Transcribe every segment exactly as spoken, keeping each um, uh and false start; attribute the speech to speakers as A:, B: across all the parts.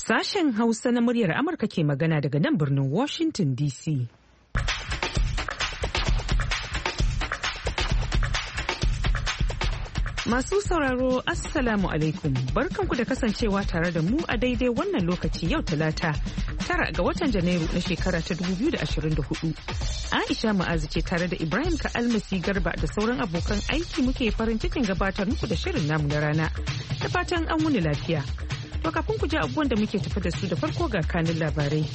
A: Sashen Hausa na muryar Amurka ke magana daga nan birnin Washington D C. Masu sauraro Assalamu alaikum, barkanku da kasancewa tare da mu a daidai wannan lokaci yau Talata tara ga watan Janairu na shekara ta dubu biyu da ashirin da hudu. Aisha Ma'azu ce tare da Ibrahim Ka'almasi Garba da sauran abokan aiki muke farin cikin gabatar muku da shirin namu na rana. Da fatan an wuni lafiya. To kafin ku ji abubuwan da muke tafi da su da farko ga kanin labarai.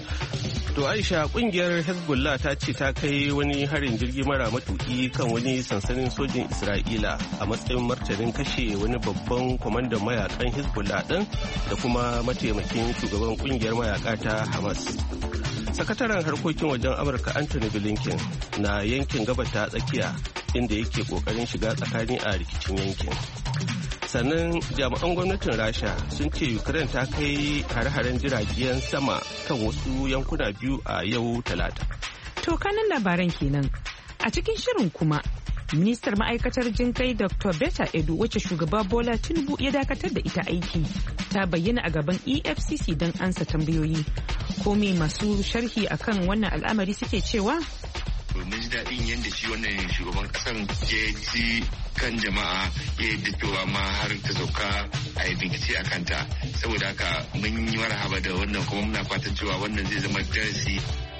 B: To Aisha, kungiyar Hezbollah ta ce ta kai wani harin jirgi mara matuki kan wani sansanin sojin Isra'ila a matsayin martanin kashe wani babban kwamandan mayakan Hezbollah ɗin da kuma mataimakin shugaban kungiyar mayaka ta Hamas. Sakataren harkokin wajen Amurka Anthony Blinken na yankin gabas ta tsakiya inda yake kokarin shiga tsakani a rikicin yankin. Sannan jami'an gwamnatin Rasha sun ce Ukraine ta kai hare-haren jiragen sama kan wasu yankuna biyu a yau Talata.
A: To kanan labaran kenan. A cikin shirin kuma, ministar ma'aikatar jinkai Doctor Betta Edu wacce shugaba Bola Tinubu ya dakatar da ita aiki ta bayyana a gaban E F C C don ansa tambayoyi. Ko me masu sharhi akan wannan al'amari suke cewa?
C: Mun ji daɗin yadda shi wannan shugaban ƙasan ya ji kan jama'a ya yi cewa ma har ta sauka a yi bincike a kanta, saboda haka mun yi marhaba da wannan kuma muna fatan cewa wannan zai zama darasi.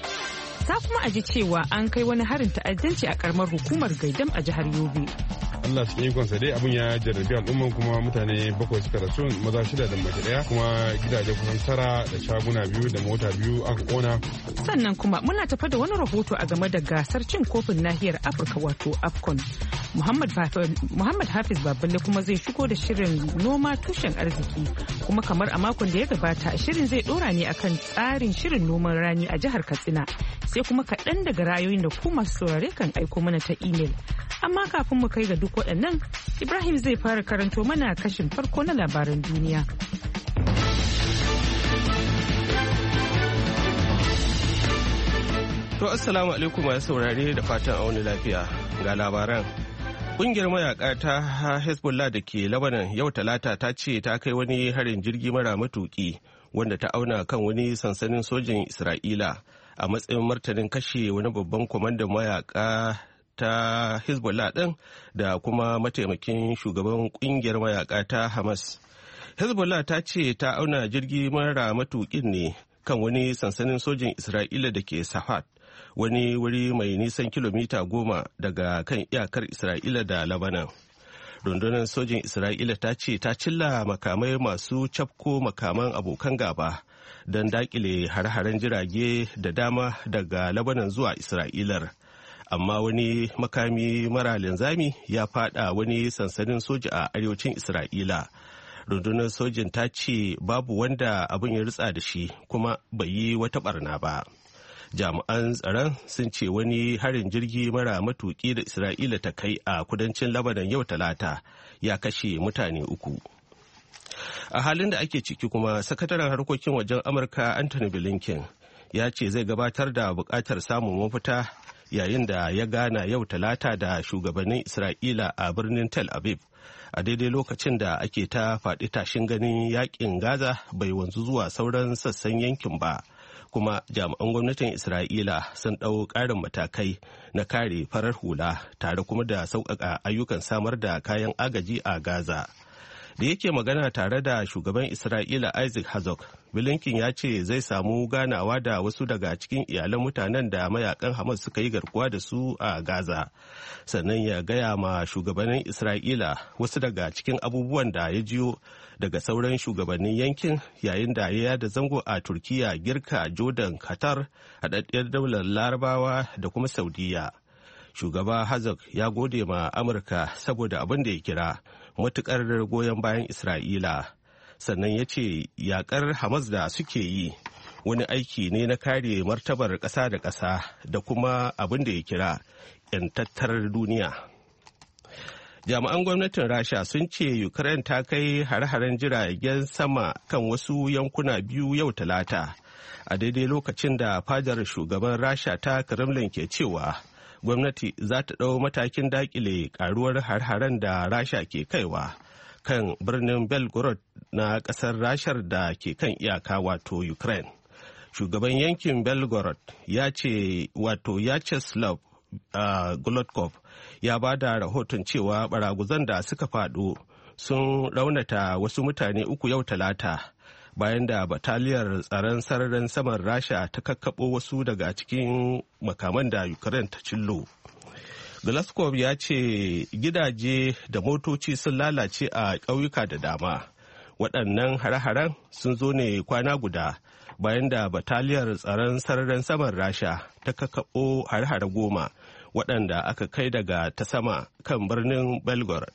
A: Za kuma a ji cewa an kai wani harin ta'addanci a karamar hukumar Gaidam a jihar Yobe.
D: Allah cikin ikonsa dai abin ya jarrabi al'umman kuma mutane bakwai suka rasu, maza shida da mace daya, kuma gidaje kusan tara da shaguna biyu da mota biyu aka kona.
A: Sannan kuma muna tafa da wani rahoto a game da gasar cin kofin nahiyar Afirka wato AFCON. Muhammad Hafiz Baballe kuma zai shigo da shirin noma tushen arziki, kuma kamar a makon da ya gabata shirin zai dora ne akan tsarin shirin noman rani a jihar Katsina, sai kuma kaɗan daga rayoyin da ku masu saurare kan aiko mana ta imel. Amma kafin mu kai ga duk waɗannan, Ibrahim zai fara karanto mana kashin farko na labaran duniya.
B: To assalamu alaikum masu saurare da fatan auni lafiya ga labaran. Kungiyar mayaka ta Hezbollah da ke Lebanon yau Talata ta ce ta kai wani harin jirgi mara matuki wanda ta auna kan wani sansanin sojin Isra'ila a matsayin martanin kashe wani babban kwamandan mayaka ta Hezbollah ɗin da kuma mataimakin shugaban kungiyar mayaka ta Hamas. Hezbollah ta ce ta auna jirgi mara matukin ne kan wani sansanin sojin Isra'ila da ke Safat, wani wuri mai nisan kilomita goma daga kan iyakar Isra'ila da Lebanon. Rundunar sojin Isra'ila ta ce ta cilla makamai masu cafko makaman abokan gaba don dakile har-haren jirage da dama daga Lebanon zuwa Isra'ilar. Amma wani makami mara linzami ya fada wani sansanin soja a arewacin Isra'ila. Rundunar sojin ta ce babu wanda abin ya ritsa da shi kuma bai yi wata barna ba. Jami'an tsaron sun ce wani harin jirgi mara matuki da Isra'ila ta kai a kudancin Lebanon yau Talata ya kashe mutane uku. A halin da ake ciki kuma, sakataren harkokin wajen Amurka Anthony Blinken ya ce zai gabatar da bukatar samun mafita yayin da ya gana yau Talata da shugabannin Isra'ila a birnin Tel Aviv, a daidai lokacin da ake ta faɗi tashin ganin yakin Gaza bai wanzu zuwa sauran sassan yankin ba. Kuma jami'an gwamnatin Isra'ila sun ɗau ƙarin matakai na kare farar hula tare kuma da sauƙaƙa ayyukan samar da kayan agaji a Gaza. Da yake magana tare da shugaban Isra'ila Isaac Herzog, Blinken ya ce zai samu ganawa da wasu daga cikin iyalan mutanen da mayakan Hamas suka yi garkuwa da su a Gaza. Sannan ya gaya ma shugabannin Isra'ila wasu daga cikin abubuwan da ya jiyo daga sauran shugabannin yankin yayin da ya yada zango a Turkiya, Girka, Jordan, Qatar, haɗaɗɗiyar daular Larabawa da kuma Saudiya. Shugaba Herzog ya gode ma Amurka saboda abin da ya kira matukar goyon bayan Isra'ila. Sannan ya ce yakar Hamas da suke yi wani aiki ne na kare martabar ƙasa da ƙasa da kuma abin da ya kira 'yantattar duniya. Jami'an gwamnatin Rasha sun ce Ukraine ta kai hare-haren jiragen sama kan wasu yankuna biyu yau Talata, a daidai lokacin da fadar shugaban Rasha ta Kremlin ke cewa gwamnati za ta ɗau matakin dakile karuwar har-haren da Rasha ke kaiwa kan birnin Belgorod na ƙasar Rashar da ke kan iyaka wato Ukraine. Shugaban yankin Belgorod ya ce wato Yacheslav uh, Golodkov ya ba da rahoton cewa baraguzan da suka faɗo sun raunata wasu mutane uku yau talata bayan da bataliyar tsaron sararin saman Rasha ta kakkaɓo wasu daga cikin makaman da Ukraine ta cillo. Glasgow ya ce gidaje da motoci sun lalace a ƙauyuka da dama. Waɗannan hare-haren sun zo ne kwana guda bayan da bataliyar tsaron sararin saman Rasha ta kakkaɓo hare-hare goma waɗanda aka kai daga ta sama kan birnin Belgorod.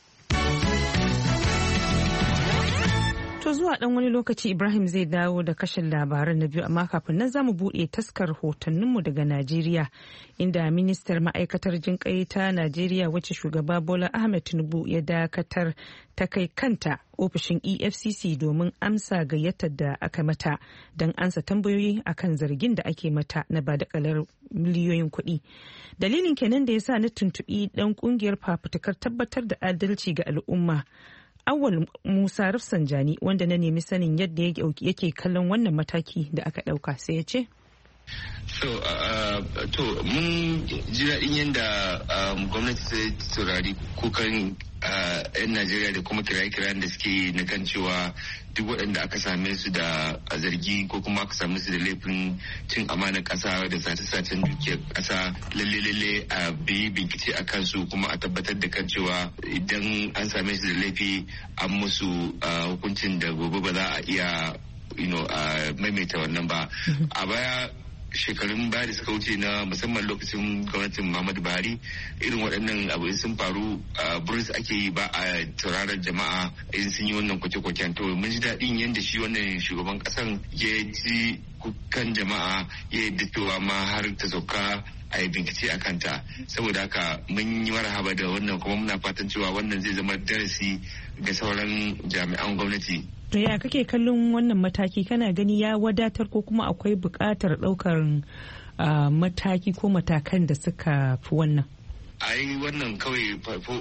A: To zuwa ɗan wani lokaci Ibrahim zai dawo da kashin labaran na biyu, amma kafin nan zamu buɗe taskar hotonninmu daga Najeriya, inda ministar ma'aikatar jinƙai ta Najeriya wacce shugaba Bola Ahmed Tinubu ya dakatar ta kai kanta ofishin E F C C domin amsa gayyatar da aka mata don ansa tambayoyi akan zargin da ake mata na badakalar miliyoyin kuɗi. Dalilin kenan da ya sa na tuntuɓi ɗan ƙungiyar fafutukar tabbatar da adalci ga al'umma, Awal Musa Rafsanjani, wanda na nemi sanin yadda yake kallon wannan mataki da aka ɗauka, sai ya ce.
C: So, uh, to mun ji daɗin yadda um, gwamnati ta saurari kukan uh, 'yan Najeriya da kuma kiraye-kirayen da suke na kan cewa duk waɗanda aka same su da zargi ko kuma aka same su da laifin cin amanar ƙasa da sace-sacen dukiyar ƙasa lalle-lalle a biyi bincike a kansu kuma a tabbatar da kan cewa idan an same su da laifi an musu hukuncin da gobe ba za a iya you know, a maimaita wannan ba. A baya shekarun baya da suka wuce na musamman lokacin gwamnatin Muhammadu Buhari irin waɗannan abu sun faru a buris ake yi ba a tauraron jama'a in sun yi wannan kwace-kwacen. To mun ji daɗin yadda shi wannan shugaban ƙasan ya ji kukan jama'a ya yadda cewa ma har ta sauka a yi bincike a kanta. Saboda haka mun yi marhaba da wannan kuma muna fatan cewa wannan zai zama darasi ga sauran jami'an gwamnati.
A: To ya kake kallon wannan mataki, kana gani ya wadatar ko kuma akwai buƙatar ɗaukar uh, mataki ko matakan da suka fi wannan?
C: ai wannan kawai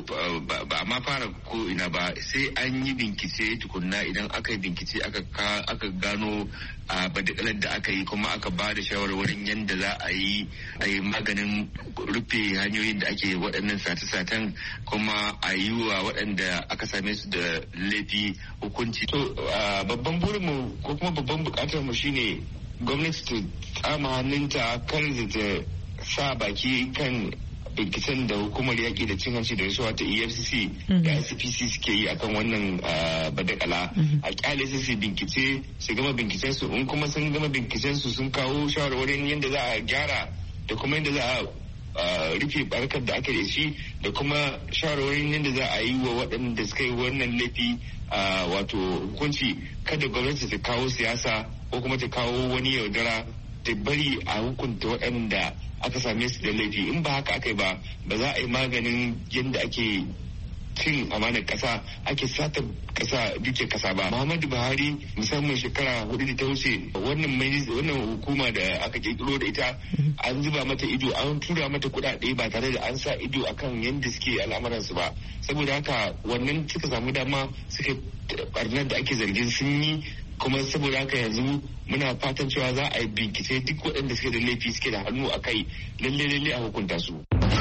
C: ba a ma fara ko ina ba, sai an yi bincike tukunna. Idan aka yi bincike aka gano a badakalar da aka yi kuma aka ba da shawarwarin yadda za a yi a yi maganin rufe hanyoyin da ake waɗannan sata-satan kuma a yi wa waɗanda aka same su da laifi hukunci. To babban burinmu ko kuma babban bukatar mu shine gwamnati ta tsama hannunta kar ta sa baki kan binciken da hukumar yaƙi da cin hanci da rasuwa ta E F C C da I C P C suke yi akan wannan badakala. A kyale su su bincike su gama binciken su, in kuma sun gama binciken su sun kawo shawarwarin yadda za a gyara da kuma yadda za a rufe barkar da ake da shi da kuma shawarwarin yadda za a yi wa waɗanda suka yi wannan laifi wato hukunci. Kada gwamnati ta kawo siyasa ko kuma ta kawo wani yaudara ta bari a hukunta waɗanda aka same su da laifi. In ba haka aka yi ba ba za a yi maganin yadda ake cin amanar kasa, ake sata kasa duke kasa ba. Muhammadu Buhari musamman shekara hudu da ta wuce wannan wannan hukuma da aka kirkiro da ita an zuba mata ido, an tura mata kuɗaɗe ba tare da an sa ido akan yadda suke al'amuransu ba. Saboda haka wannan suka samu dama suka barnar da ake zargin sun yi, kuma saboda haka yanzu muna fatan cewa za a yi bincike duk waɗanda suke da laifi suke da hannu a kai lalle lalle a hukunta su.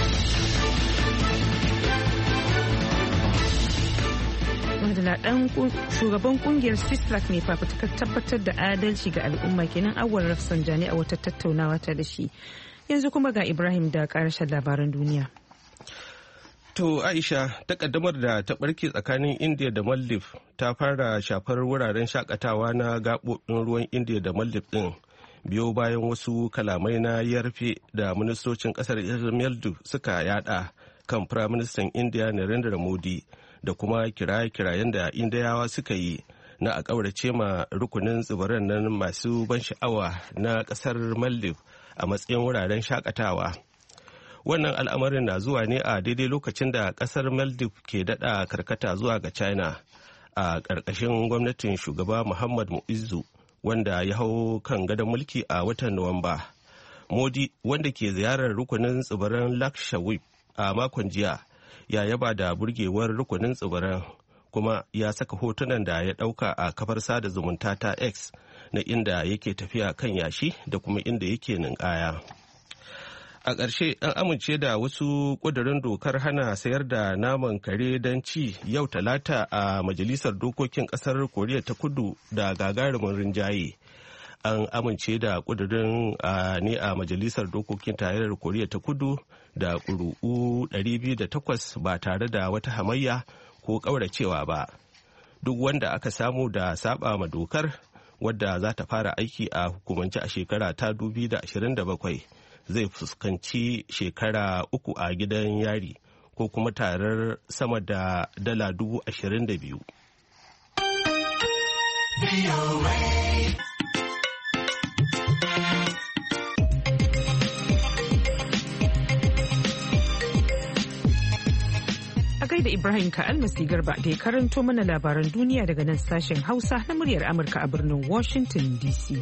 A: Madala dan shugaban kungiyar Sislak mai fafutukar tabbatar da adalci ga al'umma kenan Awwal Rafsanjani a wata tattaunawa ta da shi. Yanzu kuma ga Ibrahim da ƙarshen labaran duniya.
B: To Aisha, takaddamar da ta barke tsakanin India da Maldives ta fara shafar wuraren shakatawa na gaɓoɓin ruwan India da Maldives ɗin biyo bayan wasu kalamai na yarfe da ministocin ƙasar Maldives suka yada kan Firaministan India Narendra Modi da kuma kiraye-kirayen da Indiyawa suka yi na a ƙaurace ma rukunin tsibiran nan masu ban sha'awa na ƙasar Maldives a matsayin wuraren shakatawa. Wannan al'amarin na zuwa ne a daidai lokacin da kasar Maldives ke dada karkata zuwa ga China a ƙarƙashin gwamnatin shugaba Muhammad Mu'izzu wanda ya hau kan gadon mulki a watan Nuwamba. Modi wanda ke ziyarar rukunin tsibiran Lakshadweep a makon jiya ya yaba da burgewar rukunin tsibiran kuma ya saka hotunan da ya ɗauka a kafar sada zumunta ta X na inda yake tafiya kan yashi da kuma inda yake ninkaya. A ƙarshe an amince da wasu ƙudurin dokar hana sayar da naman kare don ci yau talata a Majalisar Dokokin ƙasar Koriya ta Kudu da gagarumin rinjaye. An amince da ƙudurin ne a Majalisar Dokokin Tarayyar Koriya ta Kudu da ƙuri'u ɗari biyu da takwas ba tare da wata hamayya ko ƙauracewa ba. Duk wanda aka samu da saba ma dokar wadda za ta fara aiki a hukumance a shekara ta dubu biyu da ashirin da bakwai zai fuskanci shekara uku a gidan yari ko kuma tarar sama da dala dubu ashirin da biyu.
A: A gaida Ibrahim Ka'almasi Garba da ya karanto mana labaran duniya daga nan sashen Hausa na muryar Amurka a birnin Washington D C.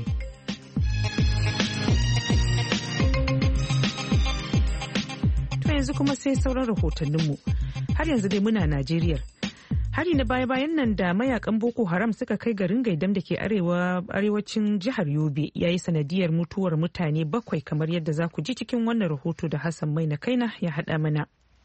A: Yanzu kuma sai sauran rahotanninmu. Har yanzu dai muna Najeriya. Hari na baya-bayan nan da mayakan Boko Haram suka kai garin Gaidam da ke arewacin jihar Yobe ya yi sanadiyar mutuwar mutane bakwai kamar yadda za ku ji cikin wannan rahoto da Hassan Maina Kaina ya haɗa mana.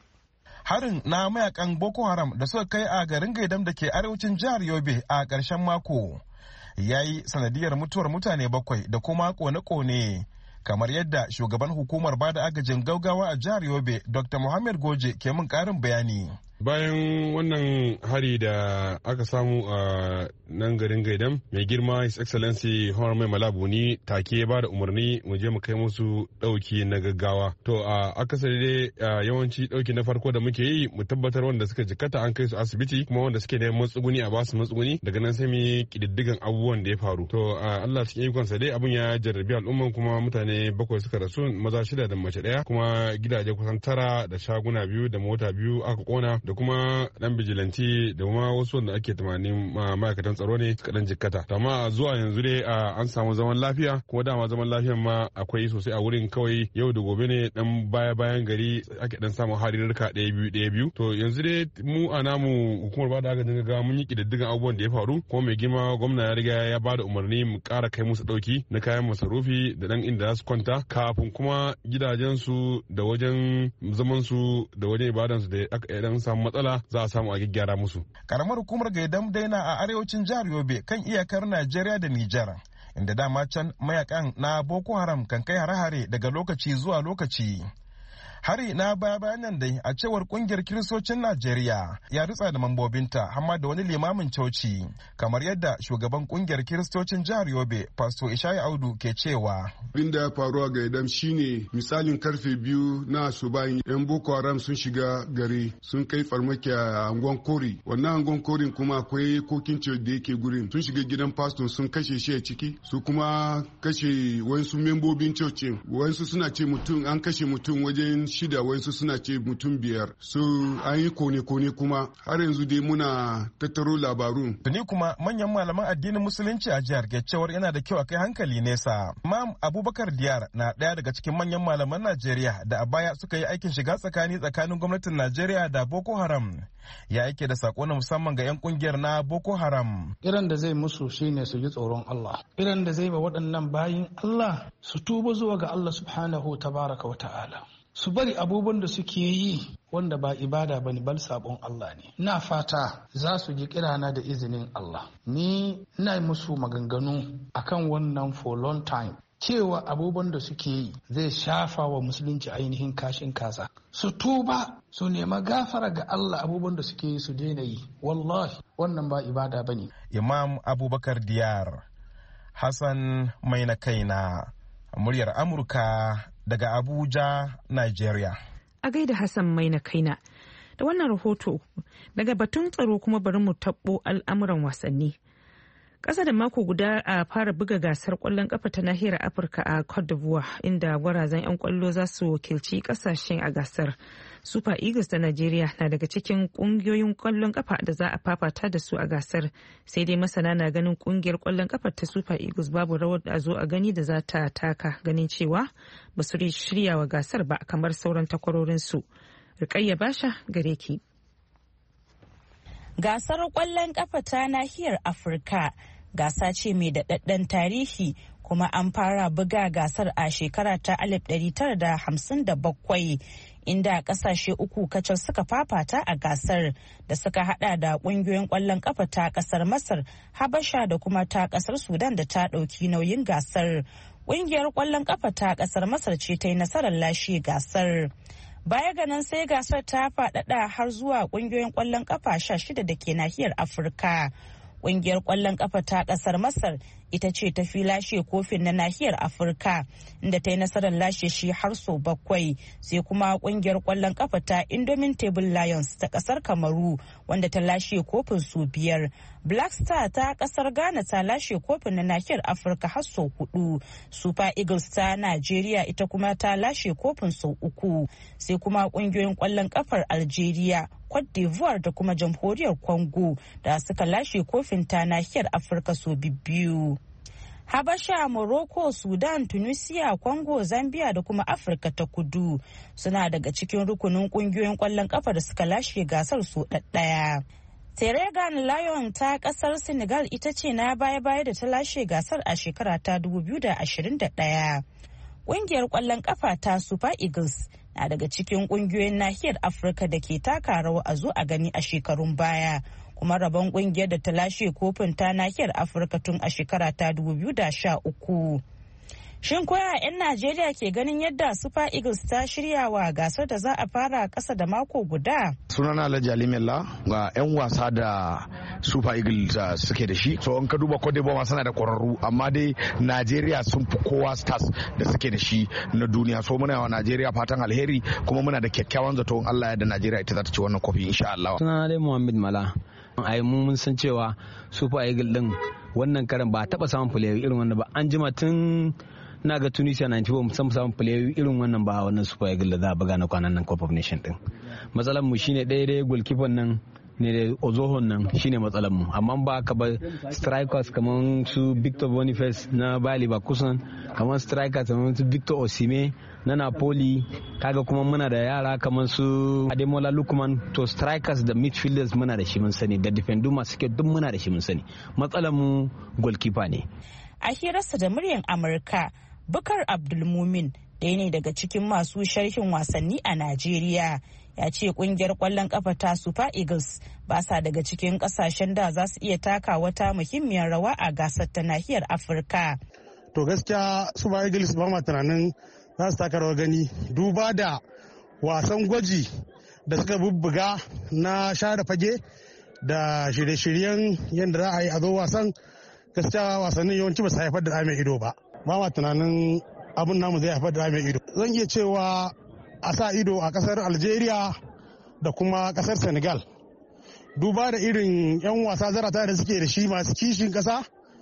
E: Harin na mayakan Boko Haram da suka kai a garin Gaidam da ke arewacin jihar Yobe a ƙarshen mako ya yi sanadiyar mutuwar mutane bakwai da kuma kone-kone. Kamar yadda shugaban hukumar bada agajin gaugawa a jihar Yobe, Doctor Muhammad Goje ke min karin bayani.
D: Bayan wannan hari da aka samu a nan garin Gaidam, mai girma His Excellency Honor Mai Malabuni take ba da umarni mu je mu kai musu dauki na gaggawa. To a akasari dai yawanci dauki na farko da muke yi mu tabbatar wanda suka jikata an kai su asibiti kuma wanda suke neman matsuguni a basu matsuguni daga nan sai mu kididdigan abubuwan da ya faru. To Allah cikin ikonsa dai abun ya jarrabi al'umman kuma mutane bakwai suka rasu maza shida da mace daya kuma gidaje kusan tara da shaguna biyu da mota biyu aka kona da kuma dan bijilanti da kuma wasu wanda ake tunanin ma'aikatan tsaro ne suka dan jikkata. Amma zuwa yanzu dai an samu zaman lafiya kuma dama zaman lafiyan ma akwai sosai a wurin kawai yau da gobe ne dan baya bayan gari ake dan samun harirka ɗaya biyu ɗaya biyu. To yanzu dai mu a namu hukumar bada agajin gaggawa mun yi kididdigan abubuwan da ya faru kuma mai girma gwamna ya riga ya bada umarni mu ƙara kai musu ɗauki na kayan masarufi da dan inda za su kwanta kafin kuma gidajensu da wajen zamansu da wajen ibadansu da aka dan samu matsala za a samu a gyara musu.
E: Karamar hukumar Gaidam daina a arewacin jihar Yobe kan iyakar Najeriya da Nijar, inda dama can mayakan na Boko Haram kan kai hare-hare daga lokaci zuwa lokaci. Hari na baya-bayan nan dai a cewar kungiyar kiristocin Najeriya ya ritsa da mambobinta hamma da wani limamin coci, kamar yadda shugaban kungiyar kiristocin jihar Yobe Pastor Ishaya Audu ke cewa.
F: Abin da ya faru a Gaidam shine misalin karfe biyu na asubahin yan Boko Haram sun shiga gari sun kai farmaki a angon Kori. Wannan angon Korin kuma akwai kokin ce da yake gurin. Sun shiga gidan pastor sun kashe shi a ciki, su kuma kashe wasu membobin cocin. Wasu suna ce mutum an kashe mutum wajen shida, wasu suna ce mutum biyar. So an yi kone-kone kuma har yanzu dai muna tattaro labarun.
E: Tuni kuma manyan malaman addinin musulunci a jihar ke cewar yana da kyau a kai hankali nesa. Imam Abubakar Diyar na ɗaya daga cikin manyan malaman Najeriya da a baya suka yi aikin shiga tsakani tsakanin gwamnatin Najeriya da Boko Haram. Ya aike da sako na musamman ga 'yan kungiyar na Boko Haram.
G: Irin da zai musu shine su ji tsoron Allah. Irin da zai ba waɗannan bayin Allah su tuba zuwa ga Allah subhanahu tabaraka wa ta'ala. Su bari abubuwan da suke yi wanda ba ibada bane bal sabon Allah ne. Na fata za su ji kirana da izinin Allah. Ni ina musu maganganu akan wannan for long time. Cewa abubuwan da suke yi zai shafa wa musulunci ainihin kashin kasa. Su tuba su nema gafara ga Allah abubuwan da suke yi su daina yi. Wallahi wannan ba ibada bane.
E: Imam Abubakar Diyar, Hassan Maina Kaina, muryar Amurka daga Abuja, Nigeria.
A: A gaida Hassan Maina Kaina. Da wannan rahoto daga batun tsaro kuma bari mu taɓo al'amuran wasanni. Ƙasa da mako guda a fara buga gasar ƙwallon ƙafa ta nahiyar Afirka a Cote d'Ivoire inda gwarazan 'yan ƙwallo za su wakilci ƙasashen a gasar. Super Eagles ta Najeriya na daga cikin ƙungiyoyin ƙwallon ƙafa da za a fafata da su a gasar. Sai dai masana na ganin ƙungiyar ƙwallon ƙafa ta Super Eagles babu rawar a zo a gani da za ta taka, ganin cewa ba su shirya wa gasar ba kamar sauran takwarorinsu. Rukayya Basha gare ki.
H: Gasar ƙwallon ƙafa ta nahiyar Afirka gasa ce mai daɗaɗɗen tarihi kuma an fara buga gasar a shekara ta alif ɗari tara da hamsin da bakwai inda ƙasashe uku kacal suka fafata a gasar da suka hada da ƙungiyoyin ƙwallon ƙafa ta ƙasar Masar, Habasha da kuma ta ƙasar Sudan da ta ɗauki nauyin gasar. Ƙungiyar ƙwallon ƙafa ta ƙasar Masar ce ta yi nasarar lashe gasar. Baya ga nan sai gasar ta faɗaɗa har zuwa ƙungiyoyin ƙwallon ƙafa sha shida da ke nahiyar Afirka. Ƙungiyar ƙwallon ƙafa ta ƙasar Masar ita ce ta fi lashe kofin na nahiyar Afirka inda ta yi nasarar lashe shi har sau bakwai, sai kuma ƙungiyar ƙwallon ƙafa ta Indomitable Lions ta ƙasar Kamaru wanda ta lashe kofin su biyar. Black Star ta ƙasar Ghana ta lashe kofin na nahiyar Afirka har sau hudu. Super Eagles ta Najeriya ita kuma ta lashe kofin sau uku, sai kuma ƙungiyoyin ƙwallon ƙafar Algeria, Cote d'Ivoire da kuma Jamhuriyar Congo da suka lashe kofin ta nahiyar Afirka sau biyu. Habasha, Morocco, Sudan, Tunisia, Congo, Zambia da kuma Afirka ta Kudu suna daga cikin rukunin kungiyoyin kwallon kafa da suka lashe gasar su ɗaɗɗaya. Teregan Lion ta kasar Senegal ita ce na baya-baya da ta lashe gasar a shekara ta dubu biyu da ashirin da ɗaya. Ƙungiyar kwallon kafa ta Super Eagles na daga cikin kungiyoyin nahiyar Afirka da ke taka rawa a zo a gani a shekarun baya. Kuma rabon kungiyar da ta lashe kofin ta nahiyar Afirka tun a shekara ta dubu biyu da sha uku. Shin koya 'yan Najeriya ke ganin yadda Super Eagles ta shirya wa gasar da za a fara ƙasa da mako guda?
I: Sunana Alhaji Alimella ga 'yan wasa da Super Eagles suke da shi. So in ka duba Cote d'Ivoire suna da ƙwararru amma dai Najeriya sun fi kowa stars da suke da shi na duniya. So muna wa Najeriya fatan alheri kuma muna da kyakkyawan zato in Allah ya da Najeriya ita za ta ci wannan kofi insha Allah.
J: Sunana dai Muhammad Mala. Ai mun san cewa Super Eagles din wannan karan ba taba samun player irin wannan ba. An jima tun na ga Tunisia ninety four musamman samun player irin wannan ba wannan Super Eagles da za a buga na kwanan nan Cup of Nation din. Matsalar mu shine ɗaya ɗaya goalkeeper nan ne da Ozohon nan shine matsalar mu, amma ba ka ba strikers kamar su Victor Boniface na Bayer Leverkusen, kamar strikers kamar su Victor Osimhen na Napoli, kaga kuma muna da yara kamar su Ademola Lookman. To strikers da midfielders muna da shi mun sani, da defender masu kyau duk muna da shi mun sani. Matsalar mu goalkeeper ne.
H: A hirarsa da muryar Amurka, Bukar Abdulmumin ɗaya ne daga cikin masu sharhin wasanni a Najeriya, ya ce kungiyar kwallon kafa ta Super Eagles ba sa daga cikin kasashen da za su iya taka wata muhimmiyar rawa a gasar ta nahiyar Afirka.
K: To gaskiya Super Eagles ba ma tunanin za su taka rawar gani duba da wasan gwaji da suka bubbuga na share fage da shirye-shiryen yadda za a yi a zo wasan. Gaskiya wasannin yawanci ba su haifar da mai ido ba. Ba ma tunanin abin namu zai haifar da mai ido. Zan iya cewa a sa ido a kasar Algeria da kuma kasar Senegal. Duba da irin 'yan wasa zarata da suke da shi masu kishin kasa.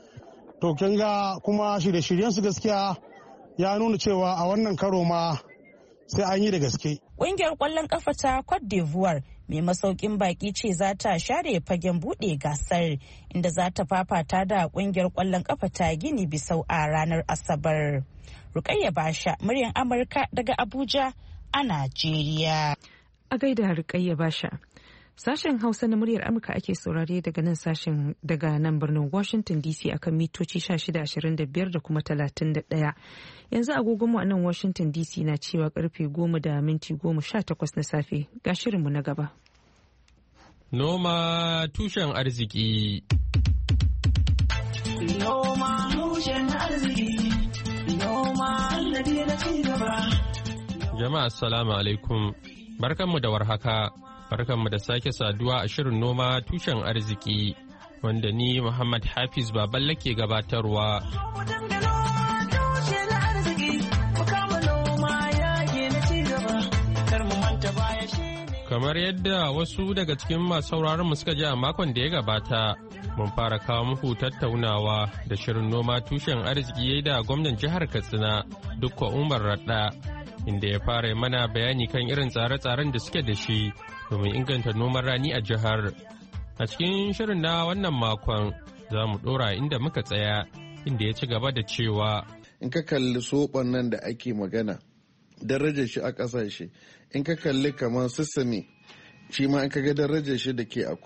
K: To kin ga kuma shirye-shiryen su gaskiya ya nuna cewa a wannan karo ma sai an yi da gaske.
H: Ƙungiyar ƙwallon ƙafa ta Cote d'Ivoire mai masaukin baki ce za ta share fagen buɗe gasar inda za ta fafata da ƙungiyar ƙwallon ƙafa ta Gini Bisau a ranar Asabar. Rukayya Basha, muryar Amurka daga Abuja a Najeriya.
A: A gaida Rukayya Basha. Sashen Hausa na muryar Amurka ake saurare daga nan sashen daga nan birnin Washington D C akan mitoci shida ashirin da biyar da kuma talatin da ɗaya. Yanzu agogonmu a nan Washington D C na cewa karfe goma da minti goma sha takwas na safe. Ga shirinmu na gaba.
L: Noma tushen arziki.
M: Noma tushen arziki. Noma alladhi na ci gaba.
L: Jama'a assalamu alaikum. Barkanmu da warhaka. Barkanmu da sake saduwa a shirin noma tushen arziki wanda ni Muhammad Hafiz Baballe ke gabatarwa. Kamar yadda wasu daga cikin masu sauraron mu suka ji a makon da ya gabata, mun fara kawo muku tattaunawa da shirin noma tushen arziki da gwamnan jihar Katsina Dukko Umar Radda, inda ya fara mana bayani kan irin tsare-tsaren da suke da shi domin inganta noman rani a jihar. A cikin shirin na wannan makon za mu ɗora inda muka tsaya, inda ya ci gaba da cewa
N: in ka kalli soɓon nan da ake magana darajar shi a ƙasashe, in ka kalli kamar sesame shi ma in ka ga darajar shi da ke akwai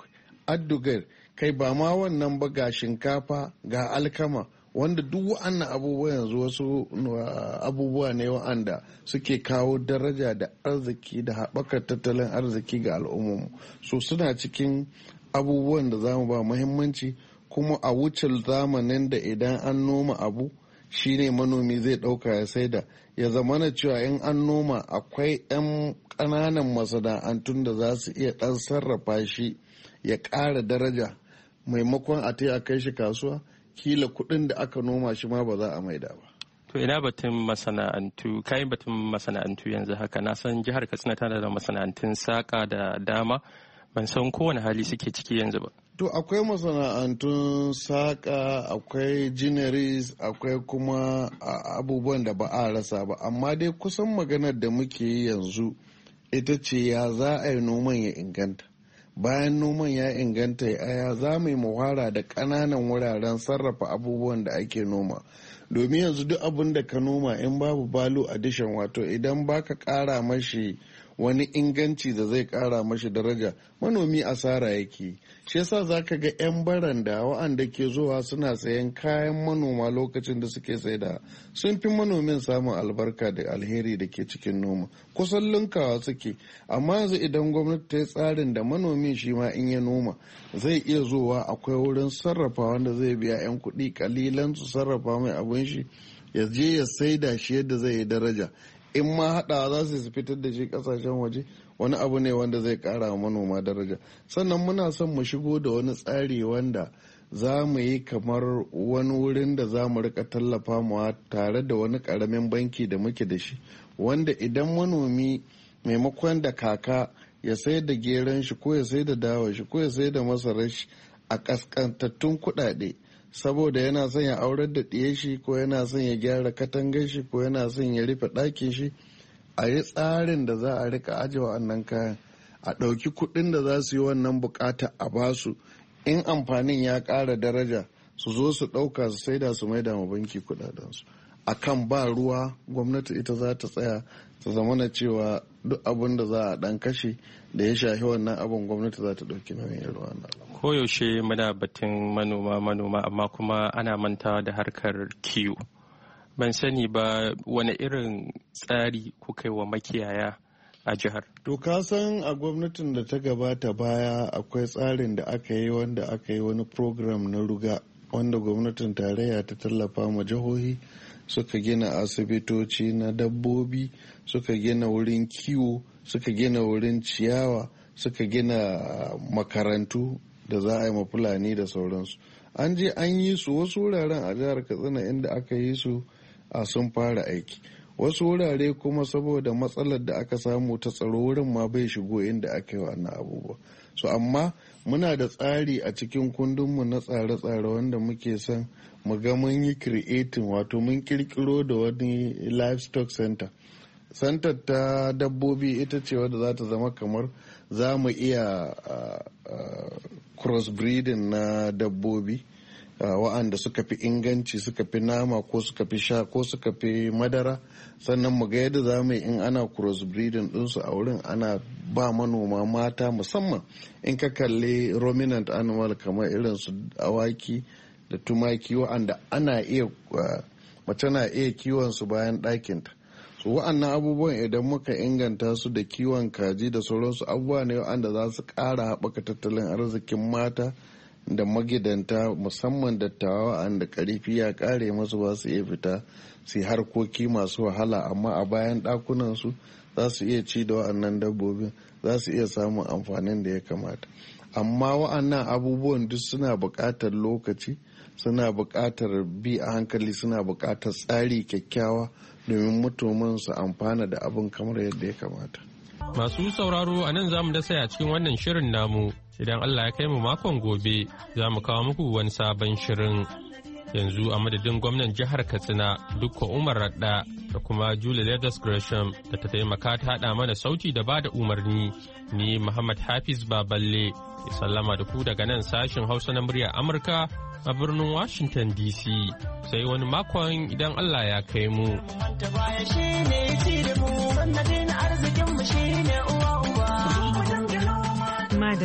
N: addugar, kai ba ma wannan ba ga shinkafa ga alkama, wanda duk wa'annan abubuwa yanzu wasu abubuwa ne wa'anda suke kawo daraja da arziki da haɓakar tattalin arziki ga al'ummarmu. So suna cikin abubuwan da za mu ba muhimmanci, kuma a wuce zamanin da idan an noma abu shine manomi zai ɗauka ya saida. Ya zamana cewa in an noma akwai 'yan ƙananan masana'antun da za su iya ɗan sarrafa shi ya ƙara daraja, maimakon a a kai shi kasuwa, kila kuɗin da aka noma shi ma ba za a maida ba.
L: To ina batun masana'antu, kayan batun masana'antu yanzu haka, na san jihar Katsina tana da masana'antun saƙa da dama, ban san kowane hali suke ciki yanzu ba.
N: To akwai masana'antun saƙa, akwai jinaris, akwai kuma abubuwan da ba a rasa ba, amma dai kusan maganar da muke yi yanzu ita ce ya za a yi noman ya inganta. Bayan noman ya inganta ya za mu yi muhara da ƙananan wuraren sarrafa abubuwan da ake noma. Domin yanzu duk abin da ka noma in babu balu addition, wato idan baka ƙara mashi wani inganci da zai ƙara mashi daraja, manomi asara yake. Shi yasa za ka ga 'yan baranda wa'anda ke zuwa suna sayan kayan manoma lokacin da suke saida sun fi manomin samun albarka da alheri da ke cikin noma, kusan linkawa suke. Amma yanzu idan gwamnati ta yi tsarin da manomin shi ma in ya noma zai iya zuwa akwai wurin sarrafa wanda zai biya 'yan kuɗi kalilan su sarrafa mai abin shi ya je ya saida shi yadda zai yi daraja. In ma haɗawa za su fitar da shi ƙasashen waje, wani abu ne wanda zai ƙara wa manoma daraja. Sannan muna son mu shigo da wani tsari wanda za mu yi kamar wani wurin da za mu rika tallafa mawa tare da wani ƙaramin banki da muke da shi, wanda idan manomi maimakon da kaka ya sai da geron shi ko ya sai da dawa shi ko ya sai da masarar shi a ƙasƙantattun kuɗaɗe, saboda yana son ya aurar da ɗiye shi ko yana son ya gyara katangar shi ko yana son ya rufe ɗakin shi, a yi tsarin da za a rika ajiye wa'annan kayan, a ɗauki kuɗin da za su yi wannan bukata a basu, in amfanin ya ƙara daraja su zo su ɗauka su saida su maida ma banki kuɗaɗensu. A kan ba ruwa gwamnati ita za ta tsaya ta zamana cewa duk abin da za a ɗan kashe da ya shafi wannan abin gwamnati za ta ɗauki nauyin irin wannan.
L: Koyaushe muna batun manoma manoma amma kuma ana mantawa da harkar kiwo. Ban sani ba wani irin tsari kuka yi wa makiyaya a jihar.
N: To ka san a gwamnatin da ta gabata baya akwai tsarin da aka yi wanda aka yi wani program na ruga wanda gwamnatin tarayya ta tallafa ma jihohi, suka gina asibitoci na dabbobi, suka gina wurin kiwo, suka gina wurin ciyawa, suka gina makarantu da za a yi ma fulani da sauransu. An je an yi su wasu wuraren a jihar Katsina inda aka yi su a sun fara aiki, wasu wurare kuma saboda matsalar da aka samu ta tsaro wurin ma bai shigo inda aka yi wannan abubuwa. So amma muna da tsari a cikin kundinmu na tsare-tsare wanda muke son mu ga mun yi creating, wato mun kirkiro da wani livestock center. Center ta dabbobi ita ce wadda za ta zama kamar za mu iya uh, uh, crossbreeding na dabbobi Uh, wa'anda suka fi inganci, suka fi nama ko suka fi sha ko suka fi madara, sannan mu ga yadda za mu yi in ana crossbreeding ɗinsu a wurin ana ba manoma mata, musamman in ka kalli ruminant animal kamar irin su awaki da tumaki wa'anda ana iya uh, mace na iya kiwon su bayan ɗakinta. So wa'annan abubuwan idan muka inganta su da kiwon kaji da sauransu, abubuwa ne wa'anda za su ƙara haɓaka tattalin arzikin mata da magidanta, musamman dattawa wanda karfi ya kare masu ba su iya fita su harkoki masu wahala, amma a bayan dakunan su za su iya ci da wa'annan dabbobin, za su iya samun amfanin da ya kamata. Amma wa'annan abubuwan duk suna buƙatar lokaci, suna buƙatar bi a hankali, suna buƙatar tsari kyakkyawa domin mutumin su amfana da abin kamar yadda ya kamata.
L: Masu sauraro a nan za mu dasa a cikin wannan shirin namu. Idan Allah ya kai mu makon gobe za mu kawo muku wani sabon shirin. Yanzu a madadin gwamnan jihar Katsina Dukko Umar Radda da kuma Julie Leathers Gresham da ta taimaka ta haɗa mana sauti da bada umarni, ni Muhammad Hafiz Baballe ya sallama da ku daga nan sashen Hausa na muryar Amurka a birnin Washington D C. Sai wani makon idan Allah ya kai mu.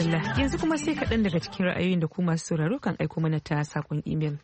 A: madalla yanzu kuma sai kaɗan daga cikin ra'ayoyin da ku masu sauraro kan aiko mana ta sakon imel.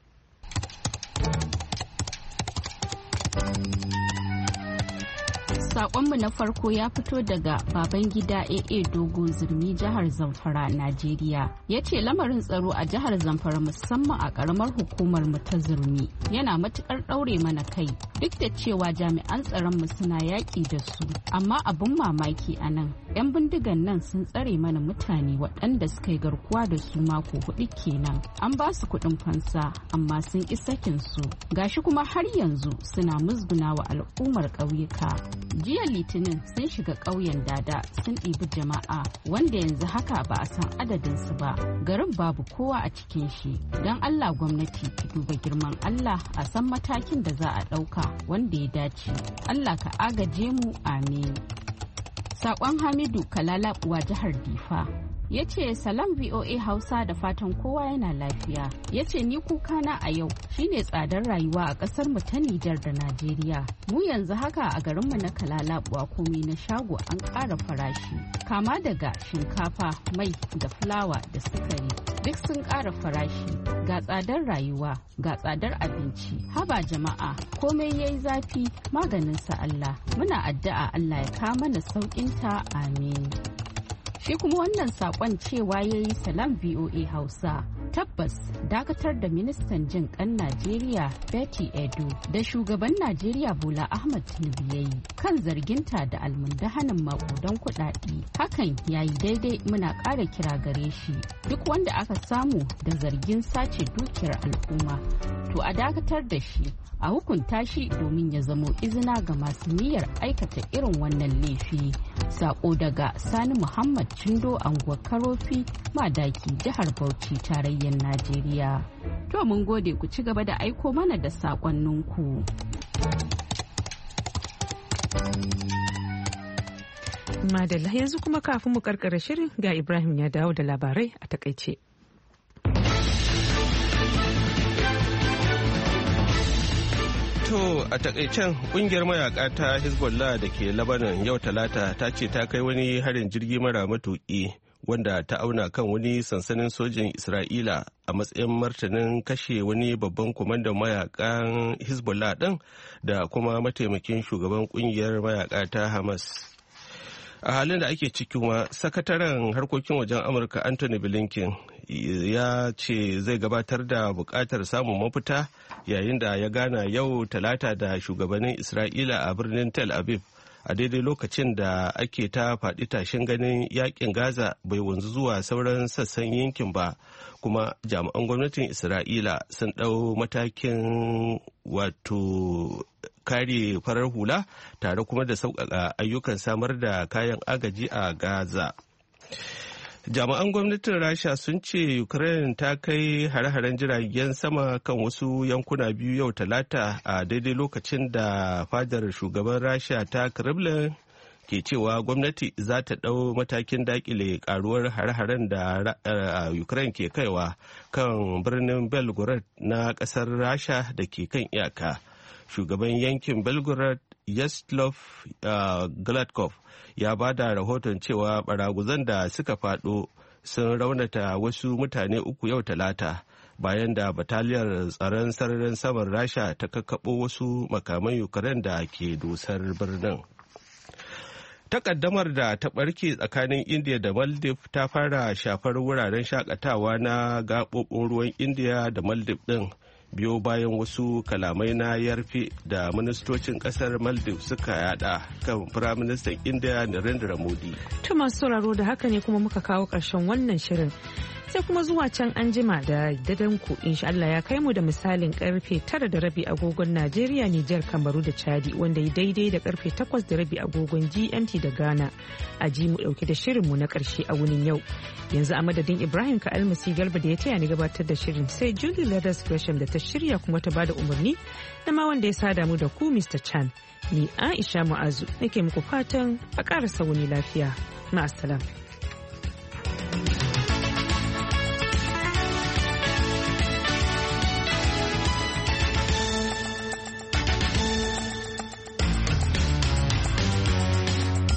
O: Sakonmu na farko ya fito daga Babangida A A Dogo Zurmi jihar Zamfara, Najeriya. Ya ce lamarin tsaro a jihar Zamfara musamman a karamar hukumar mu ta Zurmi yana matukar ɗaure mana kai duk da cewa jami'an tsaron mu suna yaƙi da su. Amma abun mamaki a nan, 'yan bindigan nan sun tsare mana mutane waɗanda suka yi garkuwa da su mako hudu kenan. An ba su kuɗin fansa amma sun ƙi sakin su. Gashi kuma har yanzu suna musguna wa al'ummar ƙauyuka. Jiya Litinin sun shiga ƙauyen Dada sun ɗibi jama'a wanda yanzu haka ba a san adadinsu ba. Garin babu kowa a cikin shi. Don Allah gwamnati ki duba girman Allah a san matakin da za a ɗauka wanda ya dace. Allah ka agaje mu, amin. Saƙon Hamidu Kalalabuwa jihar Difa. Ya ce salam V O A Hausa da fatan kowa yana lafiya. Ya ce ni kukana a yau shine tsadar rayuwa a ƙasar mu ta Nijar da Najeriya. Mu yanzu haka a garinmu na Kalalabuwa komai na shago an ƙara farashi. Kama daga shinkafa, mai da fulawa da sukari duk sun ƙara farashi. Ga tsadar rayuwa, ga tsadar abinci. Haba jama'a, komai yayi zafi maganin sa Allah. Muna addu'a Allah ya kawo mana sauƙinta, amin. Shi kuma wannan sakon cewa ya yi salam V O A Hausa. Tabbas dakatar da ministan jin kan Najeriya Betty Edo da shugaban Najeriya Bola Ahmed Tinubu yayi kan zarginta da almundahanin makudan kuɗaɗe. Hakan yayi daidai, muna ƙara kira gare shi. Duk wanda aka samu da zargin sace dukiyar al'umma to a dakatar da shi, a hukunta shi domin ya zamo izina ga masu niyyar aikata irin wannan laifi. Sako daga Sani Muhammad Chindo Anguwar Karofi, Madaki, jihar Bauchi, tarayyar Najeriya. To mun gode, ku ci gaba da aiko mana da sakonninku.
A: Madalla yanzu kuma kafin mu karkara shirin ga Ibrahim ya dawo da labarai a takaice.
B: To a takaicen kungiyar mayaka ta Hezbollah da ke Lebanon yau talata ta ce ta kai wani harin jirgi mara matuƙi wanda ta auna kan wani sansanin sojin Isra'ila a matsayin martanin kashe wani babban kwamandan mayakan Hezbollah ɗin da kuma mataimakin shugaban kungiyar mayaka ta Hamas. A halin da ake ciki kuma sakataren harkokin wajen Amurka Anthony Blinken ya ce zai gabatar da bukatar samun mafita yayin da ya gana yau talata da shugabannin Isra'ila a birnin Tel Aviv a daidai lokacin da ake ta faɗi tashin ganin yakin Gaza bai wanzu zuwa sauran sassan yankin ba, kuma jami'an gwamnatin Isra'ila sun ɗau matakin wato kare farar hula tare kuma da sauƙaƙa ayyukan samar da kayan agaji a Gaza. Jami'an gwamnatin Rasha sun ce Ukraine ta kai hare-haren jiragen sama kan wasu yankuna biyu yau talata a daidai lokacin da fadar shugaban Rasha ta Kremlin ke cewa gwamnati za ta ɗau matakin dakile karuwar hare-haren da Ukraine ke kaiwa kan birnin Belgorod na ƙasar Rasha da ke kan iyaka. Shugaban yankin Belgorod Yaslov Gladkov ya ba da rahoton cewa baraguzan da suka faɗo sun raunata wasu mutane uku yau talata bayan da bataliyar tsaron sararin saman Rasha ta kakkaɓo wasu makaman Ukraine da ke dusar birnin. Takaddamar da ta ɓarke tsakanin India da Maldives ta fara shafar wuraren shakatawa na gaɓoɓin ruwan India da Maldives ɗin. Biyo bayan wasu kalamai na yarfe da ministocin kasar Maldives suka yada kan firaministan India Narendra Modi.
A: To masu sauraro da haka ne kuma muka kawo ƙarshen wannan shirin. Sai kuma zuwa can an jima da dadan ku insha Allah ya kai mu da misalin karfe tara da rabi agogon Najeriya, Nijar, Kamaru da Chadi wanda ya daidai da karfe takwas da rabi agogon G M T da Ghana. A ji mu dauke da shirin mu na karshe a wunin yau. Yanzu a madadin Ibrahim ka almasi Garba da ya taya ni gabatar da shirin, sai Julie Leathers Gresham da ta shirya kuma ta bada umarni, da ma wanda ya sada mu da ku Mister Chan. Ni Aisha Mu'azu nake muku fatan a ƙarasa wuni lafiya. Ma'assalam.